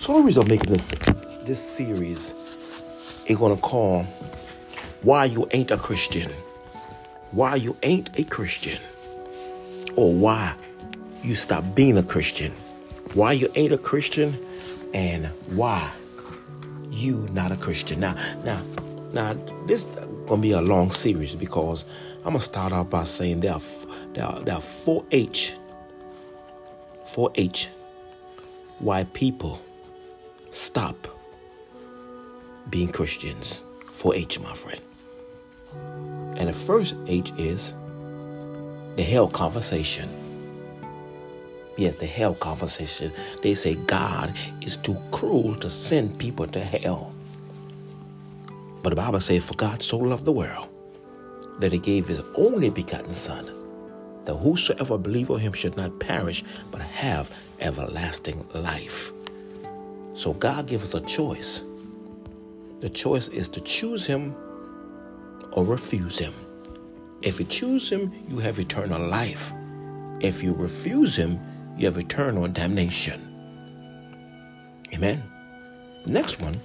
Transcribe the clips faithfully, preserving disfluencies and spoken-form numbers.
So the reason I'm making this this series is gonna call Why You Ain't a Christian. Why you ain't a Christian. Or why you stop being a Christian. Why you ain't a Christian and why you not a Christian. Now, now, now this is gonna be a long series because I'm gonna start off by saying there are there are, there are four H. Four H. Why people stop being Christians. four H, my friend. And the first H is the hell conversation. Yes, the hell conversation. They say God is too cruel to send people to hell. But the Bible says, for God so loved the world that he gave his only begotten Son, that whosoever believe on him should not perish, but have everlasting life. So God gives us a choice. The choice is to choose him or refuse him. If you choose him, you have eternal life. If you refuse him, you have eternal damnation. Amen. Next one,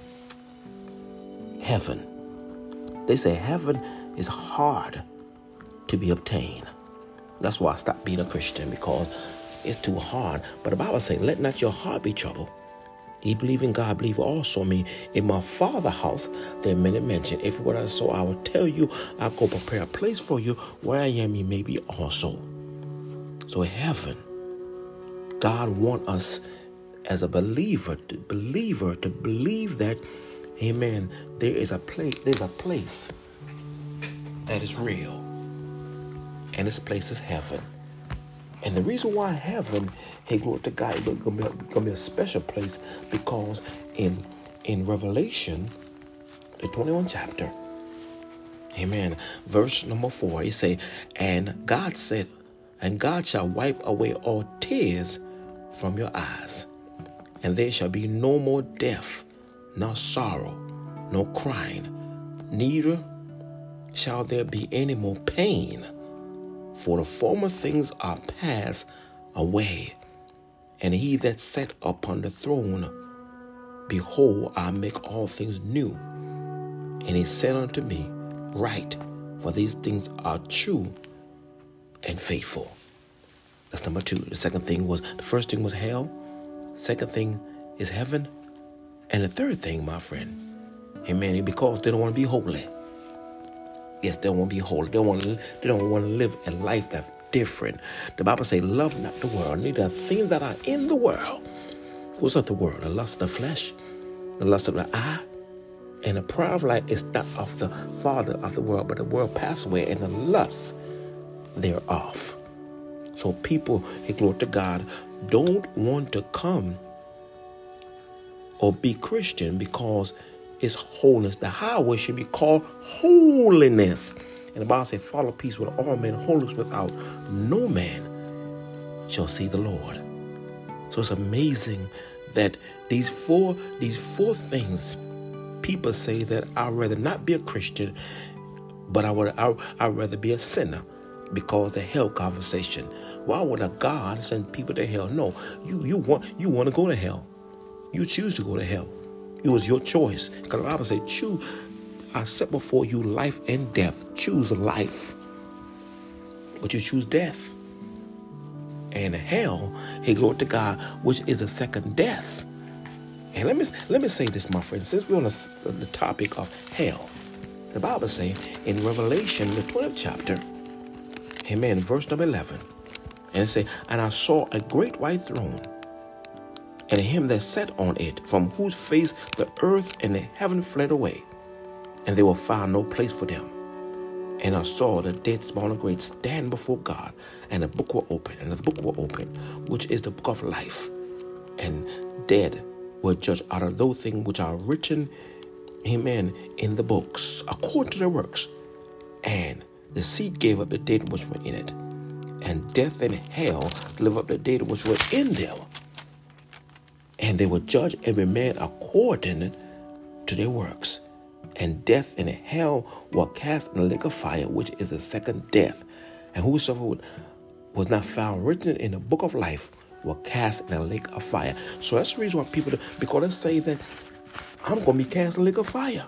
heaven. They say heaven is hard to be obtained. That's why I stopped being a Christian, because it's too hard. But the Bible says, let not your heart be troubled. Ye believe in God, believe also me. In my Father's house, there are many mansions. If it were not so, I will tell you, I'll go prepare a place for you. Where I am, ye may be also. So heaven, God wants us as a believer, to believer, to believe that, amen, there is a place, there's a place that is real. And this place is heaven. And the reason why heaven, hey, glory to God, it's going to be a special place because in in Revelation, the twenty-first chapter, amen, verse number four, he say, and God said, and God shall wipe away all tears from your eyes, and there shall be no more death, nor sorrow, nor crying, neither shall there be any more pain. For the former things are passed away. And he that sat upon the throne, behold, I make all things new. And he said unto me, write, for these things are true and faithful. That's number two. The second thing was, the first thing was hell. Second thing is heaven. And the third thing, my friend, amen, because they don't want to be holy. Yes, they don't want to be holy. They don't want to, they don't want to live a life that's different. The Bible says, love not the world, neither the things that are in the world. What's of the world? The lust of the flesh, the lust of the eye, and the pride of life is not of the father of the world, but the world pass away, and the lust thereof. So people, hey, glory to God, don't want to come or be Christian because it's holiness. The highway should be called holiness. And the Bible says, follow peace with all men, holiness without no man shall see the Lord. So it's amazing that these four, these four things, people say that I'd rather not be a Christian, but I would, I, I'd rather be a sinner because the hell conversation. Why would a God send people to hell? No, you, you want, you want to go to hell. You choose to go to hell. It was your choice. Because the Bible said, choose, I set before you life and death. Choose life. But you choose death. And hell, hey, glory to God, which is a second death. And let me let me say this, my friend, since we're on the, the topic of hell. The Bible says in Revelation, the twelfth chapter, amen, verse number eleven. And it says, and I saw a great white throne, and him that sat on it, from whose face the earth and the heaven fled away, and there were found no place for them. And I saw the dead, small and great, stand before God, and the book were open, and the book were open, which is the book of life. And dead were judged out of those things which are written, amen, in the books, according to their works. And the sea gave up the dead which were in it, and death and hell delivered up the dead which were in them. And they will judge every man according to their works. And death and hell were cast in the lake of fire, which is the second death. And whosoever was not found written in the book of life were cast in a lake of fire. So that's the reason why people, because they say that I'm going to be cast in a lake of fire.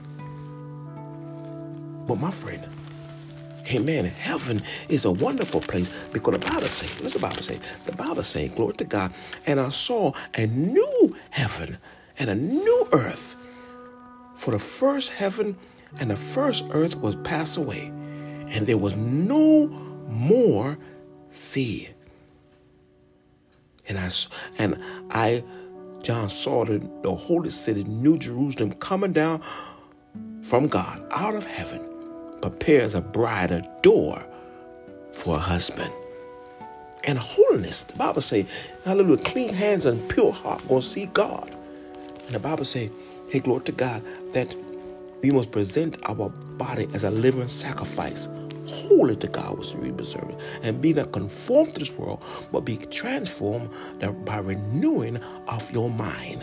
But my friend, amen, heaven is a wonderful place because the Bible says, what's the Bible say? The Bible says, glory to God, and I saw a new heaven and a new earth. For the first heaven and the first earth was passed away, and there was no more sea. And I, and I, John, saw the, the holy city, New Jerusalem, coming down from God out of heaven, prepares a bride adore for a husband. And holiness, the Bible say, hallelujah, clean hands and pure heart gonna see God. And the Bible say, hey, glory to God, that we must present our body as a living sacrifice, holy to God, was we preserve it, and be not conformed to this world, but be transformed by renewing of your mind.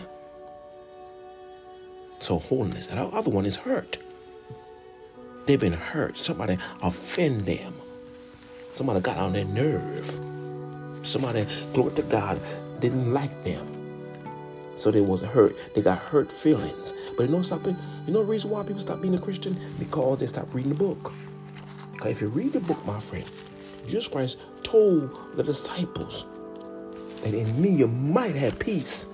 So holiness. And the other one is hurt. They've been hurt. Somebody offend them. Somebody got on their nerve. Somebody, glory to God, didn't like them. So they was hurt. They got hurt feelings. But you know something? You know the reason why people stop being a Christian? Because they stop reading the book. Because if you read the book, my friend, Jesus Christ told the disciples that in me you might have peace.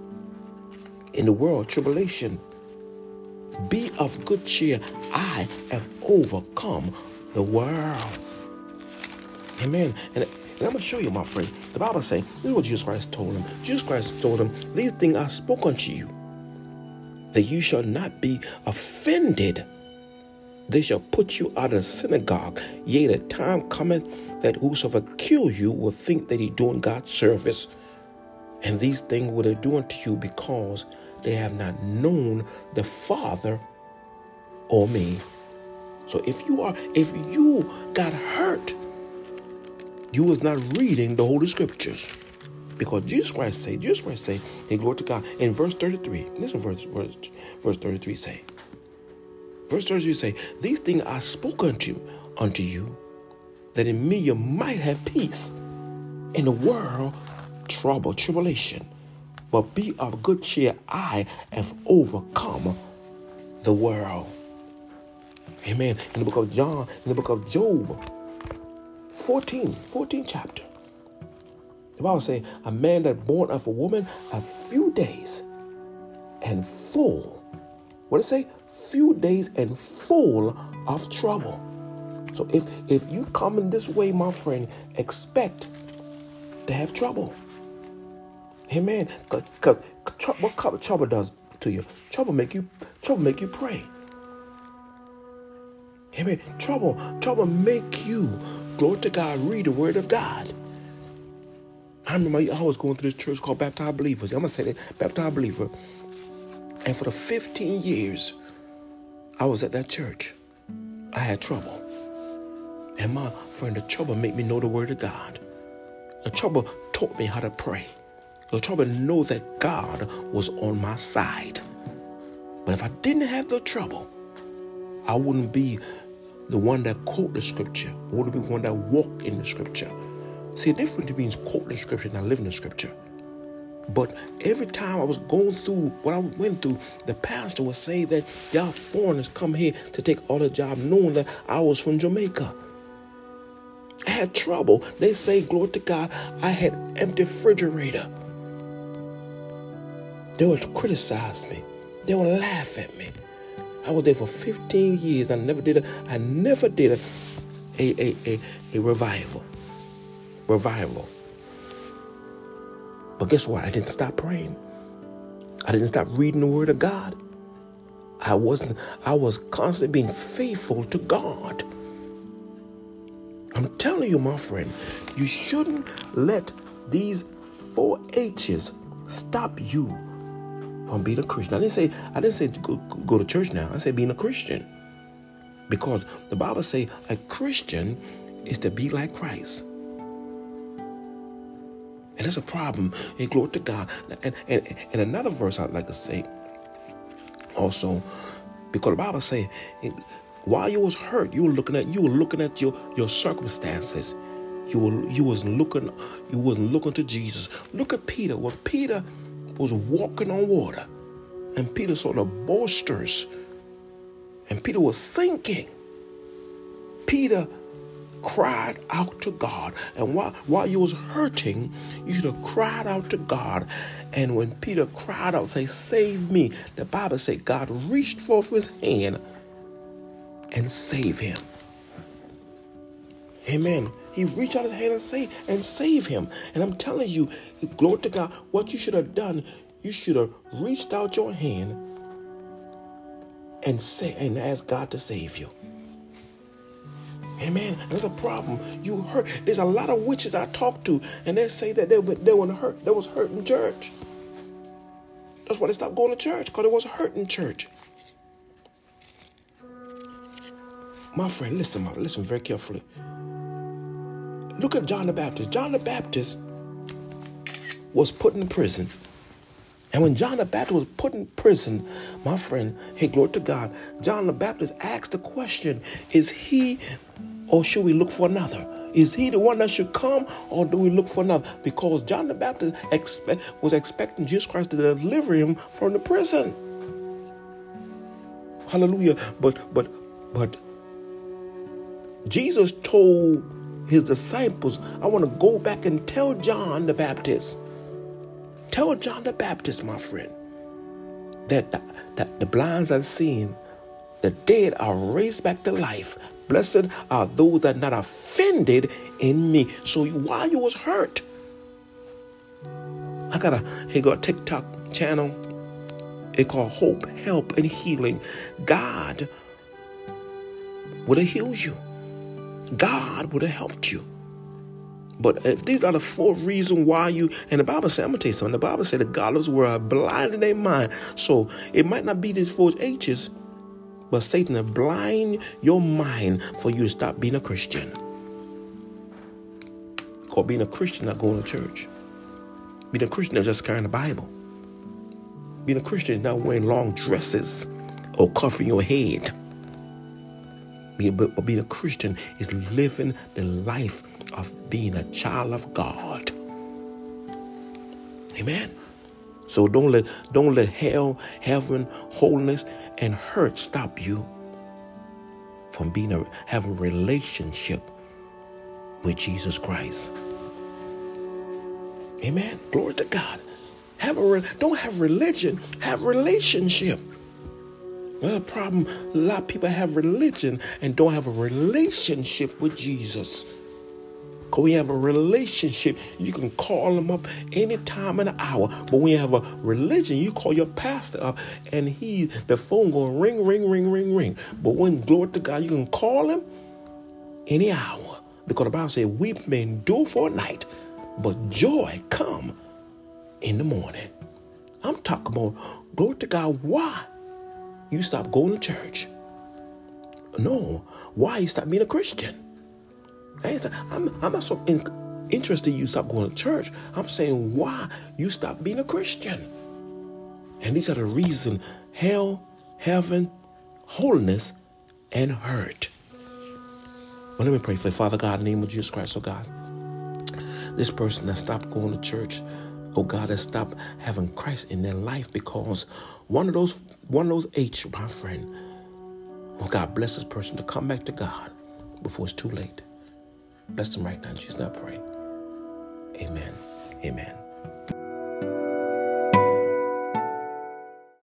In the world, tribulation. Be of good cheer. I have overcome the world. Amen. And, and I'm going to show you, my friend. The Bible says, this is what Jesus Christ told him. Jesus Christ told him, these things I spoke unto you, that you shall not be offended. They shall put you out of the synagogue. Yea, the time cometh that whosoever kill you will think that he doing God's service. And these things will they do unto you because they have not known the Father or me. So if you are, if you got hurt, you was not reading the Holy Scriptures. Because Jesus Christ say, Jesus Christ say, hey, glory to God. In verse thirty-three, this is verse, verse, verse thirty-three say. Verse thirty-three say, these things I spoke unto, unto you, that in me you might have peace. In the world, trouble, tribulation. But be of good cheer, I have overcome the world. Amen. In the book of John, in the book of Job, fourteen, fourteen chapter. The Bible says, a man that born of a woman a few days and full. What does it say? Few days and full of trouble. So if, if you come in this way, my friend, expect to have trouble. Amen. Because what trouble does to you? Trouble make you trouble make you pray. Amen. Trouble, trouble make you, glory to God, read the word of God. I remember I was going to this church called Baptized Believers. I'm going to say that, Baptized Believer. And for the fifteen years I was at that church, I had trouble. And my friend, the trouble made me know the word of God. The trouble taught me how to pray. The trouble knows that God was on my side. But if I didn't have the trouble, I wouldn't be the one that quote the scripture. I wouldn't be the one that walk in the scripture. See, the difference between quoting the scripture and I live in the scripture. But every time I was going through what I went through, the pastor would say that y'all foreigners come here to take all the job, knowing that I was from Jamaica. I had trouble. They say, glory to God, I had empty refrigerator. They would criticize me. They would laugh at me. I was there for fifteen years. I never did a, I never did a, a, a, a, a revival. Revival. But guess what? I didn't stop praying. I didn't stop reading the word of God. I wasn't, I was constantly being faithful to God. I'm telling you, my friend, you shouldn't let these four H's stop you from being a Christian. I didn't say, I didn't say go, go to church now. I said being a Christian. Because the Bible says a Christian is to be like Christ. And that's a problem. And glory to God. And, and, and another verse I'd like to say also, because the Bible says, while you was hurt, you were looking at you were looking at your, your circumstances. You were you wasn't looking you wasn't looking to Jesus. Look at Peter. When Peter was walking on water, and Peter saw the boasters, and Peter was sinking. Peter cried out to God. And while, while you was hurting, you should have cried out to God. And when Peter cried out, say, save me, the Bible said God reached forth his hand and saved him. Amen. He reached out his hand and saved and save him. And I'm telling you, glory to God, what you should have done, you should have reached out your hand and say and ask God to save you. Amen. There's a problem. You hurt. There's a lot of witches I talk to, and they say that they they were hurt. They was hurt in church. That's why they stopped going to church, because they was hurt in church. My friend, listen, my, listen very carefully. Look at John the Baptist. John the Baptist was put in prison. And when John the Baptist was put in prison, my friend, hey, glory to God, John the Baptist asked the question, is he or should we look for another? Is he the one that should come, or do we look for another? Because John the Baptist expect, was expecting Jesus Christ to deliver him from the prison. Hallelujah. But, but, but Jesus told his disciples, I want to go back and tell John the Baptist, tell John the Baptist, my friend, that the, that the blind are seeing, the dead are raised back to life. Blessed are those that are not offended in me. So while you was hurt, I got a, he got a TikTok channel. It called Hope, Help, and Healing. God would have healed you. God would have helped you. But if these are the four reasons why you, and the Bible said, I'm going to tell you something. The Bible said the godless were blind in their mind. So it might not be these four H's, but Satan will blind your mind for you to stop being a Christian. Because being a Christian, not going to church. Being a Christian is just carrying the Bible. Being a Christian is not wearing long dresses or covering your head. Being, but being a Christian is living the life of being a child of God. Amen. So don't let don't let hell, heaven, holiness, and hurt stop you from being a having a relationship with Jesus Christ. Amen. Glory to God. Have a don't have religion, have relationship. Another problem, a lot of people have religion and don't have a relationship with Jesus. Because when you have a relationship, you can call him up any time in the hour. But when you have a religion, you call your pastor up and he, the phone going ring, ring, ring, ring, ring. But when, glory to God, you can call him any hour. Because the Bible says, weep may endure for a night, but joy come in the morning. I'm talking about, glory to God, why you stop going to church? No, why you stop being a Christian? I'm, I'm not so in, interested you stop going to church. I'm saying why you stop being a Christian. And these are the reasons: hell, heaven, holiness, and hurt. Well, let me pray for you. Father God, in the name of Jesus Christ, oh God, this person that stopped going to church, oh God, that stopped having Christ in their life because one of those, one of those H, my friend, oh God, bless this person to come back to God before it's too late. Bless them right now. In Jesus' name I pray. Amen. Amen.